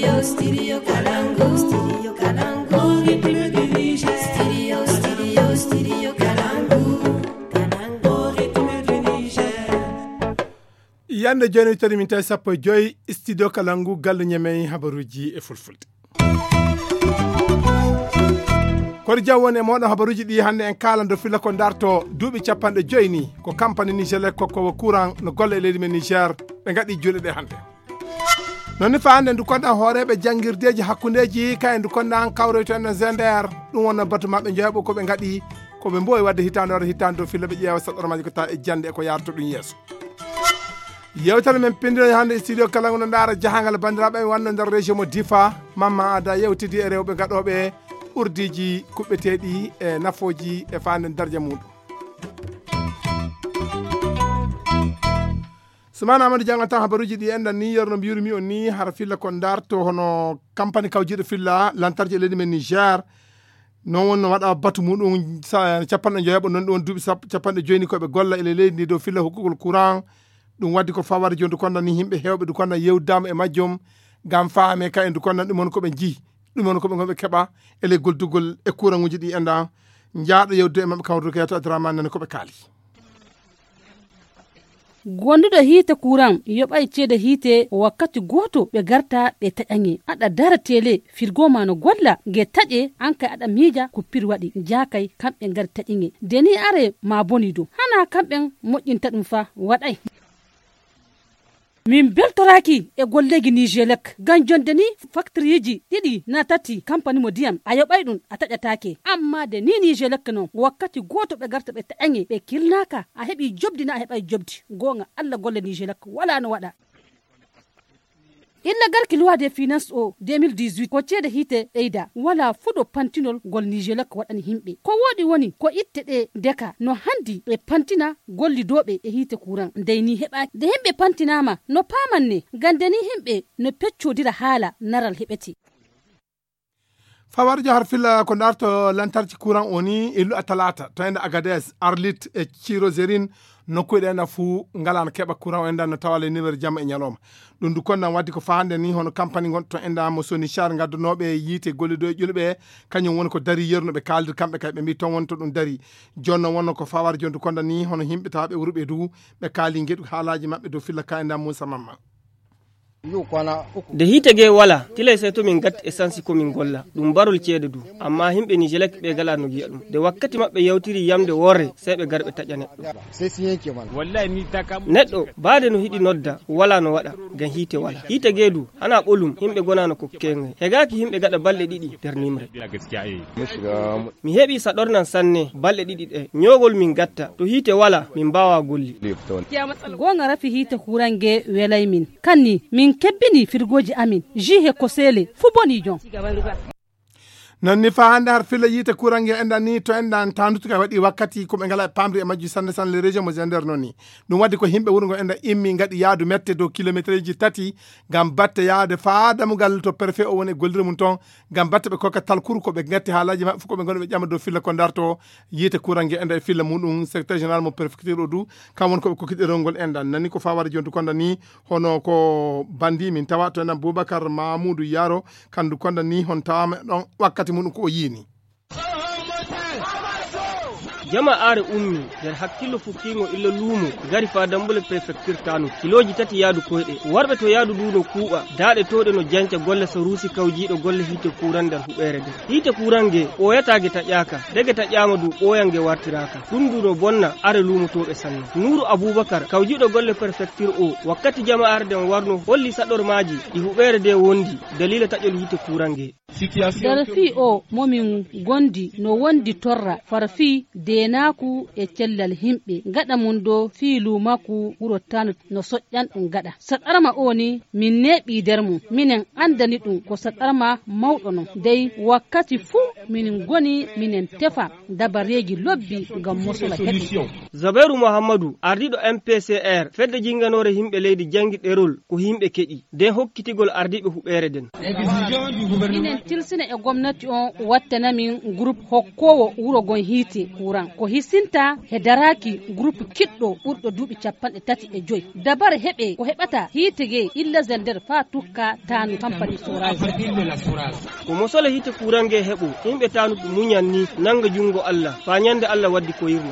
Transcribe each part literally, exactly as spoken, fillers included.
Studio, studio Kalangu. Studio Kalangu. Rythme du Niger. Studio, studio, studio Kalangu. Kalangu. Rythme du Niger. Yande joni tari min tay sappo joy studio Kalangu gallu nyemey habaruji e fulfulde. Kodi jawwon e moɗon habaruji ɗi hannde en kalando filla ko darto duuɓi capanɗe joyi ni ko campagne Nigelec kokkowo courant no golle e leydi men Niger ɓe gaɗi juuɗe ɗe hannde. Non ni fa hannde ndu konɗan hooreɓe janguirdeji hakkudeji ka e ndu konɗan kawroyto en Zender ɗum wonno batu maɓɓe jeeɓo koɓe gaɗi koɓe mbowi wadde hitande wara hitande dow filla ɓe ƴeewa saɗɗormaji ko tawa e jande e ko yarto ɗum yeeso. Yewtere men pindiri hannde studio Kalangu no ndaara jahangal bandiraɓe wanno nder région mo Difa Mamma Ada yewtidi e rewɓe gaɗoɓe urdiji kuɓɓeteɗi e nafoji e fande darja muɗum. Soumana Amadou Diang tan habaruji ɗi enɗan ni yerno mbiyurumi on ni hara filla ko darto hono campagne kawjiɗo filla lantarji e leydi men Niger non wonno waɗa batu muɗum capanɗe jeeɓo non ɗon duuɓi capanɗe joyni koɓe golla ele leydi ndi dow filla hokkugol courant ɗum waddi ko fawade joni ndu konɗan ni yimɓe hewɓe ndu konɗan yewdama e majjum gam faame ka e ndu konɗan ɗum won koɓe jii ɗum won koɓe gonɓe keɓa ele goldugol e courant uji ɗi enɗa jaaɗo yewdude e mabɓe kawruto ko yeto Abdourahmane nane koɓe kaali. Gonduɗo hiite courant yoɓay ceede hiite wakkati goto ɓe garta ɓe taƴange aɗa dara télé firgo ma no golla ge taƴe an kay aɗa miija ko pir waɗi jakay kamɓe gari taƴinge deni are ma boni dow hana kamɓen moƴƴinta ɗum fa waɗay. Min beltoraki e gollegi Nigelec gan jonde ni factory ji ɗiɗi na tati compagnie mo diyam a yoɓay ɗum a taƴatake amma de ni Nigelec non wakkati goto ɓe garta ɓe taƴange ɓe kilnaka a heɓi jobdi na a heɓay jobdi gonga Allah golle Nigelec wala no waɗa. Illa garki loi des finances o deux mille dix-huit ko ceede hiite ɓeyda wala fuɗo pantinol gol Nigelec waɗani himɓe ko woɗi woni ko itte ɗe deka no handi ɓe pantina gollidoɓe e hiite courant ndeyni heɓaki de himɓe pantinama no pamanne gandeni himɓe no peccodira haala naral heɓeti. Fawarjo har filla ko darto lantarki courant oni illu a talata to enda Agadez Arlit e Chirozérine nokkuɗe ena fuu ngalano keɓa courant o enda no tawale numéro jamma e ñalawma ɗum du konɗan waddi ko fahande ni hono campagne gonɗo to enda mo soni char gaddunoɓe yiite gollido e ƴulɓe kañum woni ko dari yernuɓe kaldir kamɓe kay ɓe mbi ton woni to ɗum dari jonno wonno ko fawar joni du konɗan ni hono yimɓe tawaɓe wuruɓe du ɓe kaali gueɗu haalaji mabɓe dow filla ka enda Moussa Mamma. De hiite ge wala tile sai to min gatti essence ko min golla ɗum barol ceede du amma himɓe Nigelec ɓe gala no giya ɗum de wakkati maɓɓe yawtiri yamde worre sai ɓe garɓe taƴa neɗɗo neɗɗo baade no hiɗi nodda wala no waɗa gan hiite wala hiite ge du hana ɓolum himɓe gonano ko kenge hegaki himɓe gaɗa balɗe ɗiɗi nder nimre mi heɓi saɗornan sanne balɗe ɗiɗi ɗe ñogol min gatta to hiite wala min mbawa golli gonga rafi hiite hurange welay min kanni min kebbini firgoji amin jihe ko sele fu boni jon non ni fa hande har filla yiite courant ge enɗan ni to enɗan tandutu kay waɗi wakkati koɓe ngala e pamri e majju sanne sanne le région mo Zender noon ni ɗum waddi ko himɓe wuuro ngo enɗa immi gaɗi yaadu mette dow kilométre ji tati gam batte yaade fa damugal to préfet o woni e gollire mum ton gam batte ɓe kokka talkuru koɓe gatti haalaji mabɓe fof koɓe gonɗo ɓe ƴama dow filla ko darto yiite courant ge enɗa e filla muɗum secrétaire général mo préfecture o du kam woni koɓe kokkiɗe ngol enɗan nani ko fawade joni to konɗa ni hono ko bandi min tawa to enɗan Boubacar Mamoudou Yaro kandu konɗa ni hon tawama ɗon wakkati muɗum ko o yini. jama are ummi nder hakkillo fukkingo illa luumo gari fa dambule préfecture tano kiloji tati yaadu koyɗe warɓe to yaadu ɗuno kuuɓa daaɗe toɗe no janca golle so ruusi kawjiɗo golle hiite kuran nder huɓere nder hiite kurange ɓoyatage taƴƴaka dege taƴƴama du ɓoyange wartiraka ɗum du no bonna are luumotoɓe sanne Nouru Aboubacar kawjiɗo golle préfecture o wakkati jama are den warno holli saɗormaji ɗi huɓere de wondi dalila taƴol hiite kurange darfi o momin gondi no wondi torra farfi denaku e cellal himɓe gaɗa mum do fiilu makku wuro tano no soƴƴan ɗum gaɗa saɗarma o ni min neɓi nder mum minen andani ɗum ko saɗarma mawɗo non dey wakkati fuu minin goni minen tefa dabareji lobbi ngam mosola heɓi. Zabairu Muhammadu ardiɗo M P C R fedde jinganore himɓe leydi jangi ɗerol ko himɓe keɗi den hokkitigol ardiɓe huɓere den. Minen tilsina e gomnati on wattana min groupe hokkowo wuro gon hiite kuran ko hisinta he daraki groupe kiɗɗo ɓurɗo duuɓi capanɗe tati e joyi dabar heɓe ko heɓata hiitege illa zender fa tukka tanu campani forage. Ko mosole hiite kurange heɓo himɓe tanu ɗum muñan ni nanga jungo Allah fa nyande Allah waddi ko yirna.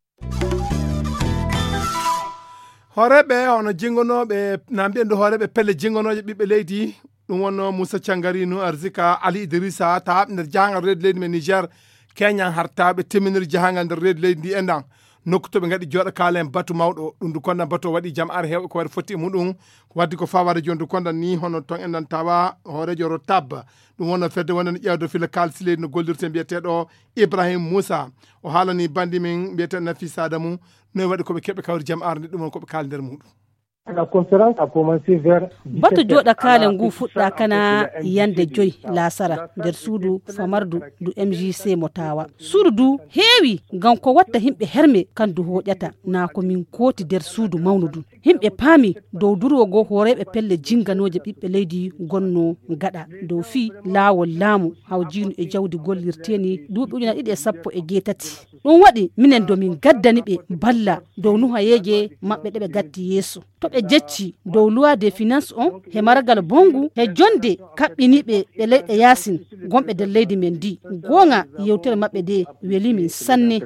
horeɓe hono jingonoɓe na mbiyen horeɓe pelle jingonoje ɓiɓɓe leydi ɗum wonno Moussa Cangarino Arzika Ali Idrissa taaɓe nder jahangal reedu leydi men Niger keñan hartaɓe temminir jahangal nder reedu leydi ndi enɗan nokku toɓe gaɗi jooɗo kaala en batu mawɗo ɗum du kondan batu waɗi jam ar hewɓe ko waɗi fotti e muɗum waddi ko fawade joni du kondan ni hono ton enɗan tawa horejo ro tabba ɗum wonno fedde wonen ƴewde fila kalsi leydi no gollirte mbiyeteɗo Ibrahim Moussa o haalani bandi min mbiyeteɗo Nafisa Adamou noy waɗi koɓe keɓe kawri jam ar nde ɗum won koɓe kaali nder muɗum. La conférence a commencé vers bato joɗa kaale ngu fuɗɗa kana yande joyi lasara nder suudu famardu du M J C mo tawa suudu du heewi ngam ko watta himɓe herme kan du hoƴata na ko min kooti nder suudu mawnu du himɓe paami dow durwogo horeɓe pelle jinganoje ɓiɓɓe leydi gonno gaɗa dow fi laawol laamu hawjinu e jawdi gollirteni duuɓi ujuna ɗiɗi e sappo e jeetati ɗum waɗi minen do min gaddani ɓe balla dow nuhayeje maɓɓe ɗe ɓe gatti yeeso to ɓe jecci dow loi des finances on he maragal bongu he jonde kaɓɓiniɓe ɓe leyɗe yasin gonɓe nder leydi men di gonga yewtere maɓɓe de weli min sanne.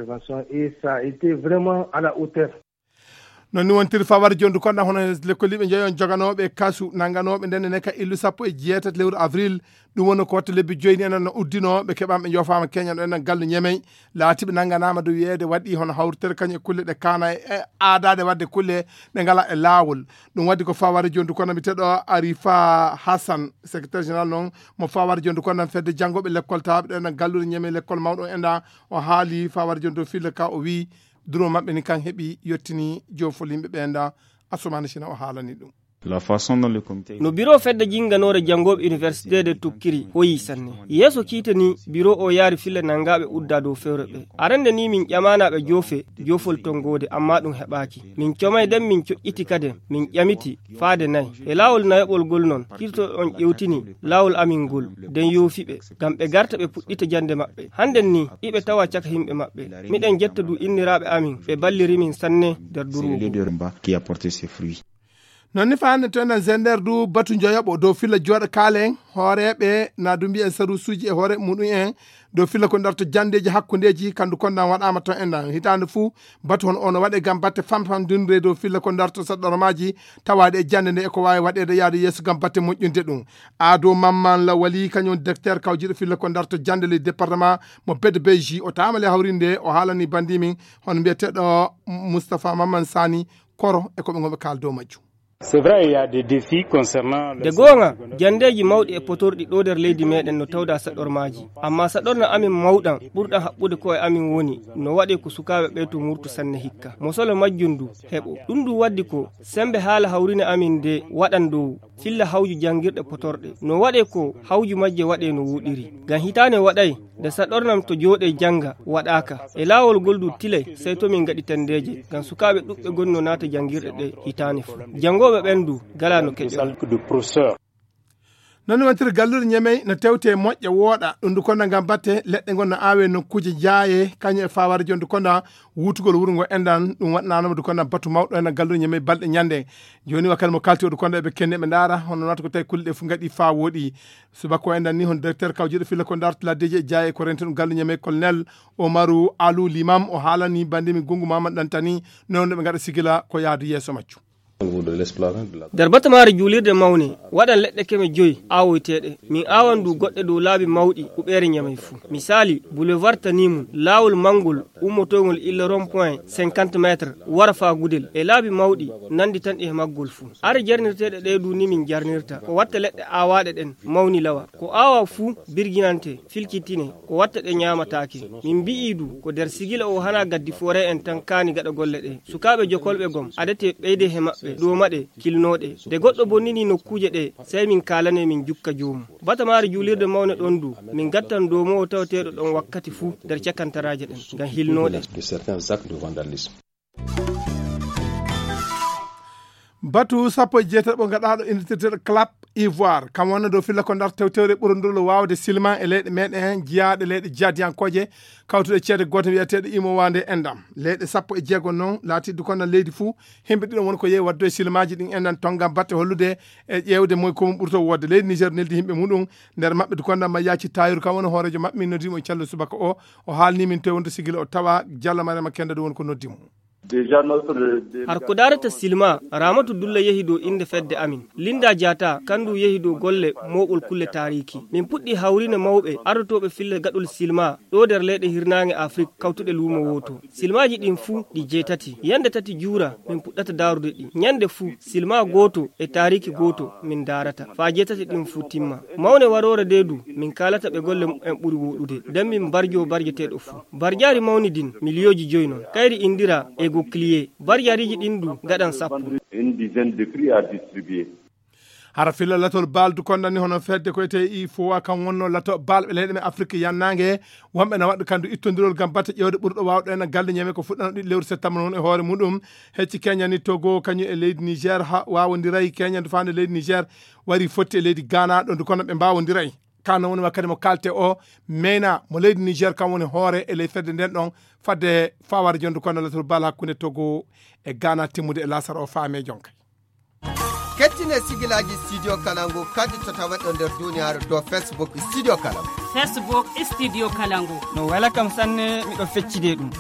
non ni wontiri fawar jondu konɗa hono lekkoliɓe jeeyon joganoɓe kasu nanganoɓe ndenne ne ka illu sappo e jeetati lewru avril ɗum woni ko watta lebbi joyni enen no uddino ɓe keɓama ɓe jofama keñan ɗo enen gallu ñemey laatiɓe nanganama dow wiyeede waɗi hono hawritere kañum e kulle ɗe kana e aadade wadde kulle ɗe ngala e laawol ɗum waddi ko faware jondu kono mbiteɗo Arifa Hassan secrétaire général noon mo faware jondu kono fedde janggoɓe l'école tawaɓe ɗo enen gallude ñemey l'école mawɗo enɗa o haali faware jondu fille ka o wi duro maɓɓe ni kan heɓi yettini jofol yimɓe ɓenda Assoumana Sina o haalani ɗum. La façon dont le comité no bureau fedde jinganore jangoɓe université de Tukkiri hoyi sanne yeso kiitani bureau o yaari fille nangaɓe udda dow fewre ɓe arande ni min ƴamanaɓe jofe jofol tongode amma ɗum heɓaki min comay den min coƴƴiti kade min ƴamiti faade nayi e lawol nayoɓol gol noon kirto on ƴewtini lawol amin ngol den yofiɓe gam ɓe garta ɓe puɗɗita jande maɓɓe hannden ni iɓe tawa caka himɓe maɓɓe miɗen jetta du inniraɓe amin ɓe balliri min sanne nder durwogo qui a porté ses fruits. non ni fa hannde to enen zender du batu joyoɓo dow filla jooɗo kaale en hooreɓe na du mbiyen sarusuji e hoore muɗum en dow filla ko darto jandeji hakkudeji kandu kondan waɗama ton enɗan hitande fou batu hon ono waɗe gam batte famfamdinre dow filla ko darto saɗɗoromaji tawaɗe e jande nde eko wawi waɗede yaade yesso gam batte moƴƴinde ɗum Ado Mamman la wali kañum docteur kawjiɗo filla ko darto jande le département mo bedde beji o tamale hawrinde o haalani bandimin hono mbiyeteɗo Moustapha Mamman Sani koro e koɓe goɓe kaal dow majjum. C'est vrai, il y a des défis concernant de gonga jandeji mawɗi e potorɗi ɗo nder leydi meɗen no tawda saɗormaji amma saɗorno amin mawɗan ɓurɗan haɓɓude ko e amin woni no waɗe ko sukaɓe ɓe to murtu sanne hikka mosolo majjum du heɓo ɗum du waddi ko sembe haala hawrine amin de waɗan dow filla hawju jangirɗe potorɗe no waɗe ko hawju majje waɗe no wuɗiri ngam hitane waɗay nde saɗornam to jooɗe janga waɗaka e laawol gol du tilay sey to min gaɗi tendeje ngam sukaɓe ɗuɓɓe gonno naata jangirɗe ɗe hitane fu jangoɓe ɓendu gala no keƴo non wontir gallude ñemey no tewte moƴƴe wooɗa ɗum du konda gam batte leɗɗe gonno awe nokkuji jaaye kañum e faware joni du konda wutugol wuuro ngo endan ɗum waɗnanoma du konda batu mawɗo ena gallude ñemey balɗe ñande joni wakkati mo kalti o du konda eɓe kenne ɓe daara hono nata ko tawi kulle ɗe fu gaɗi fa woɗi subaka o endan ni hon directeur kawjiɗo filla ko dartula deji e jaaye ko rente ɗum gallude ñemey colonel Omarou Alou Limam o haalani bandimi Gungu Mamadou ɗantani noon ɓe gaɗa sigila ko yaadu yesso maccu. nder batamare juulirde mawne waɗan leɗɗe keme joyi awoyteɗe min awan du goɗɗe dow laabi mawɗi huɓere ñamay fuu misali boulevard tanimum laawol mangol ummotogol illa rond point cinquante métres wara fa gudel e laabi mawɗi nandi tan e maggol fuu are jarnirteɗe ɗe du ni min jarnirta ko watta leɗɗe awaɗe ɗen mawni lawa ko awa fuu birginante filkitine ko watta ɗe ñamatake min mbi'i du ko nder sigila o hana gaddi forêt en tan kani gaɗa golle ɗe sukaɓe jokolɓe gom adete ɓeyde he maɓɓe maɓɓe dow maɗe kilnoɗe de goɗɗo bonnini nokkuje ɗe sey min kalane min jukka jomum bata mari julirde mawne ɗon du min gattan dow mo tawateɗo ɗon wakkati fuu nder cakantaraje ɗen ngam hilnoɗe batu sappo e jeetaɗo gaɗaɗo inditeteɗo clap ivoire kam wonno dow filla ko dar tewtewre ɓurondolo wawde silman e leyɗe meɗen jiyaɗe leyɗe jadiyankoje kawtuɗe ceede goto wiyeteɗo imowande endam leyɗe sappo e jeegom noon laatiɗo kono leydi fuu himɓe ɗiɗon woni ko yeewi waddo e silmaji ɗin endan tonggam batte hollude e ƴewde moy komum ɓurto wodde leydi niger neldi himɓe muɗum nder mabɓe to kondam ma yaaci tayiru kam woni hoorejo mabɓe min noddimo e callo subaka o o haalnimin to wonto sigil o tawa diallo mariama kenda ɗo woni ko noddimo har ko darata silma ramatu dulla yehi dow inde fedde amin linda diata kandu yehi dow golle moɓol kulle tariki min puɗɗi hawrine mawɓe ardotoɓe fille gaɗol silma ɗo nder leyɗe hirnange afrique kawtuɗe luumo woto silmaji ɗin fuu ɗi jeetati yande tati juura min puɗɗata darude ɗi nyande fuu silma goto e tariki goto min darata fa jeetati ɗin fuu timma mawne warore dedu min kalata ɓe golle en ɓuri woɗude nden min barjo barjeteɗo fuu barjari mawni din milioji joyi non kayri indira e clié barjariji ɗin du gaɗan sappo une dizaine de prix à distribuer. hara filla latol baldu kondani hono fedde ko ete i fowa kam wonno lato balɓe leyɗe men afrique yannangue wonɓe na waɗa kandu ittodirol gam batte ƴewde ɓurɗo wawɗo en galle ñame ko fuɗɗano ɗiɗi lewru septembre noon e hoore muɗum hecci keñani togo kañum e leydi niger ha wawodiray keñande fande leydi niger wari fotti e leydi ghana ɗon du kono ɓe mbawodiray kano woni wakkati mo kalte o meyna mo leydi niger kam woni hoore e ley fedde nden ɗon fadde faware jonde kono latol bal hakkude togo e ghana timmude e lasar o faame jonka kettine sigilaji studio kalangu kadi to tawaɗo nder duniyaaru do facebook studio kalangu facebook studio kalangu no wala kam sanne miɗo feccide ɗum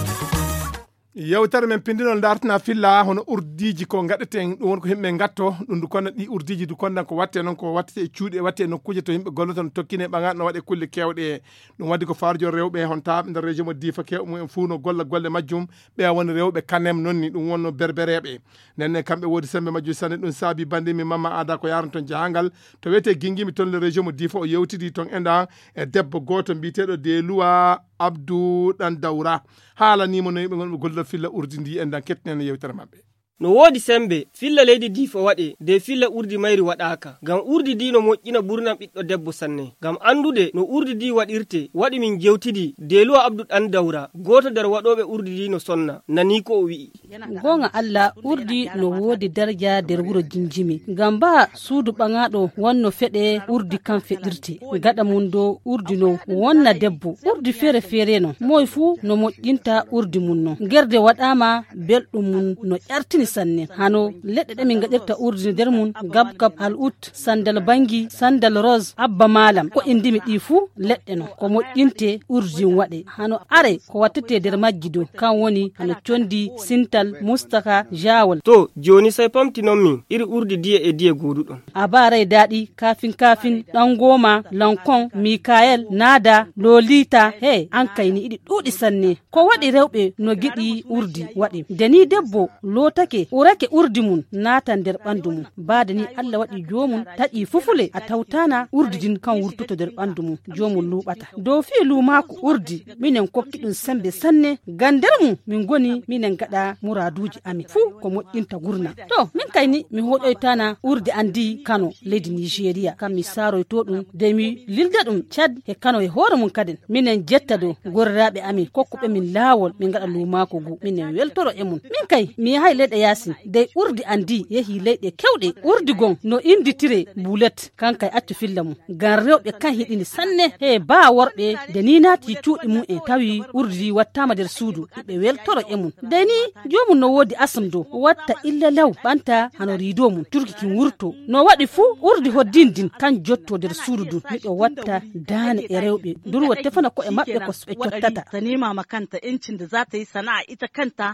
yewtere men pindinol dartina filla hono urdiji ko gaɗeten ɗum woni ko yimɓe gatto ɗum du kono ɗi urdiji du kondan ko watte noon ko watte e cuuɗi e watte e nokkuje to yimɓe golloto no tokkine ɓagat no waɗe kulle kewɗe ɗum waddi ko farjo rewɓe hon taɓe nder région mo difa kewɓe mumen fuu no golla golle majjum ɓe woni rewɓe kanem noon ni ɗum wonno berbereɓe nenne kamɓe woodi sembe majjum sanne ɗum saabi bandimi mamma ada ko yaran ton jahangal to wiyete ginguimi toon le région mo difa o yewtidi ton enda e debbo goto mbiteɗo de luwa abdou ɗan dawra haalanimo no yimɓe gonɓe golloto filla urdi ndi endan kettinen yewtere mabɓe no woodi sembe filla leydi difa waɗe de filla urdi mayri waɗaka gam urdi di no moƴƴina ɓurnan ɓiɗɗo debbo sanne gam andude no urdi di waɗirte waɗi min jewtidi deluwa abdou ɗan dawra goto nder waɗoɓe urdi di no sonna nani ko o wi'i gonga allah urdi no woodi darja nder wuro jinjimi gam ba suudu ɓagaɗo wonno feɗe urdi kan feɗirte gaɗa mum dow urdi no wonna debbo urdi feere feere no moy fuu no moƴƴinta urdi mum no gerde waɗama belɗum mum no ƴartini sanne hano leɗɗe ɗe min gaɗirta urdi nder mum gab gab al ut sandal bangi sandal rose abba malam ko indimi ɗi fuu leɗɗe no ko moƴƴinte urdi waɗe hano are ko wattete nder majji do kan woni hano condi sintal mustaka jawol to joni sai pamtinon min iri urdi diye e diye goduɗon a baray daɗi kafin kafin ɗan goma lankon mikael nada lolita he an kayni iɗi ɗuɗi sanne ko waɗi rewɓe no giɗi urdi waɗi deni debbo lotake urake urdi mum nata nder ɓandu mum bada ni allah waɗi jomum taƴi fufule a tawtana urdi din kan wurtoto nder ɓandu mum jomum luɓata dow fi lumako urdi minen kokki ɗum sembe sanne gan nder mum min goni minen gaɗa muraduji amin fuu ko moƴƴinta gurna to min kayni mi hoɗoytana urdi andi kano leydi nigéria kam mi saroyto ɗum de mi lilda ɗum cad e kano e hoore mum kaden minen jetta do gorraɓe amin kokkuɓe min lawol min gaɗa lumako gu minen weltoro e mum min kay mi yahay leyɗe yasin dey urdi andi yehi leyɗe kewɗe urdi gon no inditire bulet kankay accu filla mum gan rewɓe kan hiɗini sanne he ba worɓe de ni naati cuuɗi mum e tawi urdi wattama nder suudu ɓe weltoro e mum de ni jomum no woodi asam do watta illa law ɓanta hano rido mum turki kin wurto no waɗi fuu urdi hoddindin kan jotto nder suudu du miɗo watta daane e rewɓe durwa tefana ko e maɓɓe ko ɓe cottata tanimama kanta incin da za ta yi sana'a ita kanta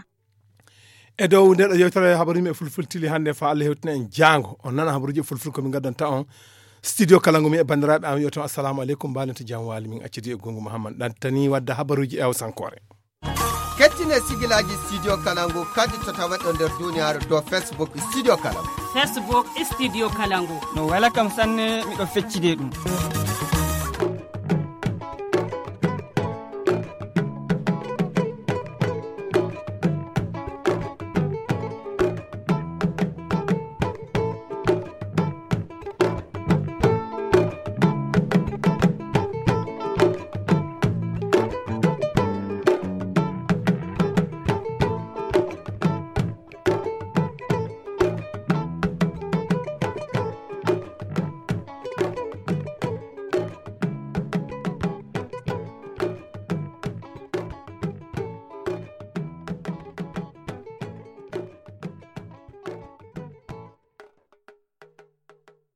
e dow ndeɗo yewtere habaru yimɓe fulfultili hannde fa allah hewtina en jaango on nana habaruji fulful komin gaddanta on studio kalangu mi e bandiraɓe am wiyoton assalamu aleykum mbalento jam waali min accidi e gongo mouhammad ɗantani wadda habaruji ew sankore kettine sigilaji studio kalangu kadi to tawaɗo nder duniyaaru do facebook studio kalangu facebook studio kalangu no wala kam sanne miɗo feccide ɗum